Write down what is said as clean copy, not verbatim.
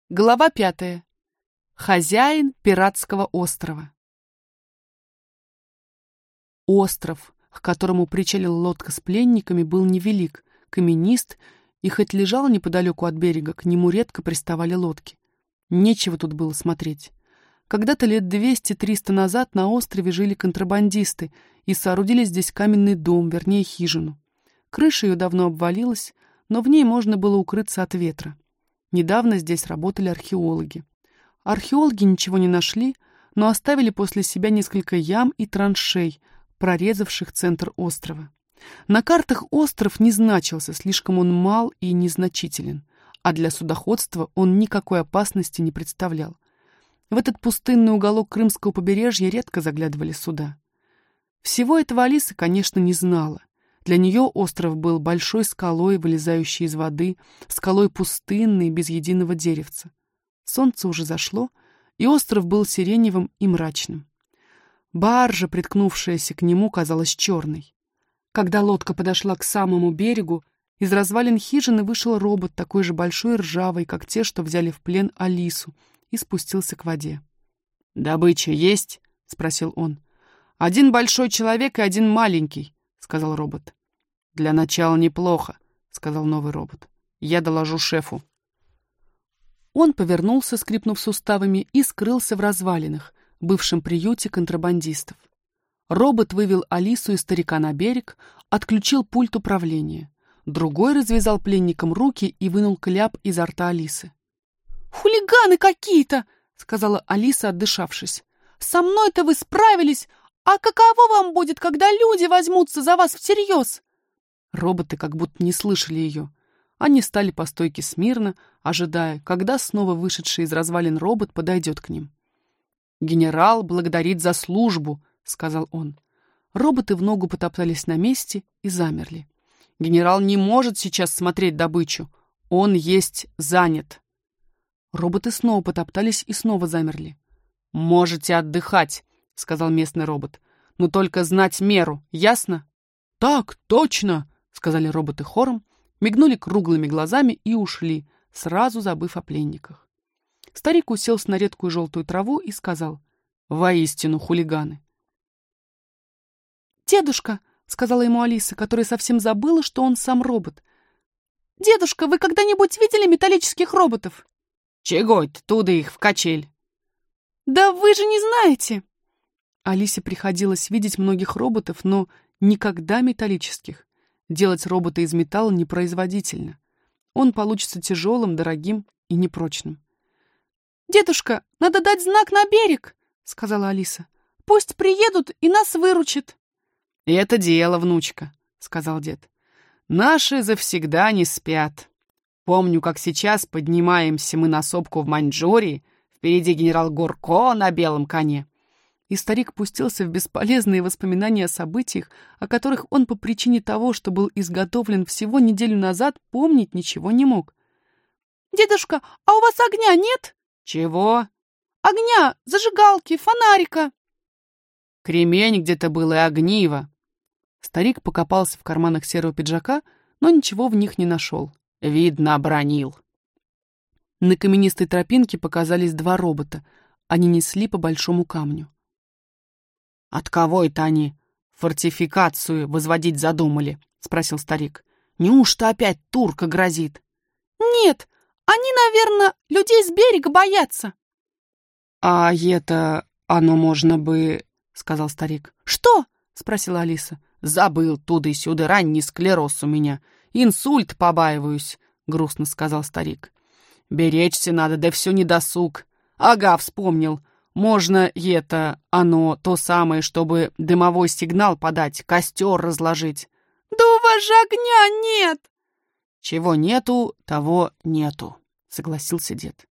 Глава 5. Хозяин пиратского острова. Остров, к которому причалила лодка с пленниками, был невелик, каменист, и хоть лежал неподалеку от берега, к нему редко приставали лодки. Нечего тут было смотреть. Когда-то лет 200-300 назад на острове жили контрабандисты и соорудили здесь каменный дом, вернее хижину. Крыша ее давно обвалилась, но в ней можно было укрыться от ветра. Недавно здесь работали археологи. Археологи ничего не нашли, но оставили после себя несколько ям и траншей, прорезавших центр острова. На картах остров не значился, слишком он мал и незначителен, а для судоходства он никакой опасности не представлял. В этот пустынный уголок крымского побережья редко заглядывали суда. Всего этого Алиса, конечно, не знала. Для нее остров был большой скалой, вылезающей из воды, скалой пустынной, без единого деревца. Солнце уже зашло, и остров был сиреневым и мрачным. Баржа, приткнувшаяся к нему, казалась черной. Когда лодка подошла к самому берегу, из развалин хижины вышел робот, такой же большой и ржавый, как те, что взяли в плен Алису, и спустился к воде. «Добыча есть?» — спросил он. «Один большой человек и один маленький», — сказал робот. «Для начала неплохо», — сказал новый робот. «Я доложу шефу». Он повернулся, скрипнув суставами, и скрылся в развалинах, бывшем приюте контрабандистов. Робот вывел Алису и старика на берег, отключил пульт управления. Другой развязал пленникам руки и вынул кляп изо рта Алисы. «Хулиганы какие-то!» — сказала Алиса, отдышавшись. «Со мной-то вы справились, а каково вам будет, когда люди возьмутся за вас всерьез?» Роботы как будто не слышали ее. Они стали по стойке смирно, ожидая, когда снова вышедший из развалин робот подойдет к ним. «Генерал благодарит за службу», — сказал он. Роботы в ногу потоптались на месте и замерли. «Генерал не может сейчас смотреть добычу. Он есть занят». Роботы снова потоптались и снова замерли. «Можете отдыхать», — сказал местный робот. «Но только знать меру, ясно?» «Так точно», — сказали роботы хором, мигнули круглыми глазами и ушли, сразу забыв о пленниках. Старик уселся на редкую желтую траву и сказал: «Воистину хулиганы». «Дедушка», — сказала ему Алиса, которая совсем забыла, что он сам робот. «Дедушка, вы когда-нибудь видели металлических роботов?» «Чего это туда их в качель?» «Да вы же не знаете!» Алисе приходилось видеть многих роботов, но никогда металлических. Делать робота из металла непроизводительно. Он получится тяжелым, дорогим и непрочным. «Дедушка, надо дать знак на берег», — сказала Алиса. «Пусть приедут и нас выручат». «Это дело, внучка», — сказал дед. «Наши завсегда не спят. Помню, как сейчас поднимаемся мы на сопку в Маньчжурии, впереди генерал Гурко на белом коне». И старик пустился в бесполезные воспоминания о событиях, о которых он по причине того, что был изготовлен всего неделю назад, помнить ничего не мог. «Дедушка, а у вас огня нет?» «Чего?» «Огня, зажигалки, фонарика». «Кремень где-то был и огниво». Старик покопался в карманах серого пиджака, но ничего в них не нашел. Видно, обронил. На каменистой тропинке показались два робота. Они несли по большому камню. «От кого это они фортификацию возводить задумали?» — спросил старик. «Неужто опять турка грозит?» «Нет, они, наверное, людей с берега боятся». «А это оно можно бы...» — сказал старик. «Что?» — спросила Алиса. «Забыл туда-сюда, ранний склероз у меня. Инсульт побаиваюсь», — грустно сказал старик. «Беречься надо, да все недосуг. Ага, вспомнил. Можно оно то самое, чтобы дымовой сигнал подать, костер разложить». «Да у вас же огня нет!» «Чего нету, того нету», — согласился дед.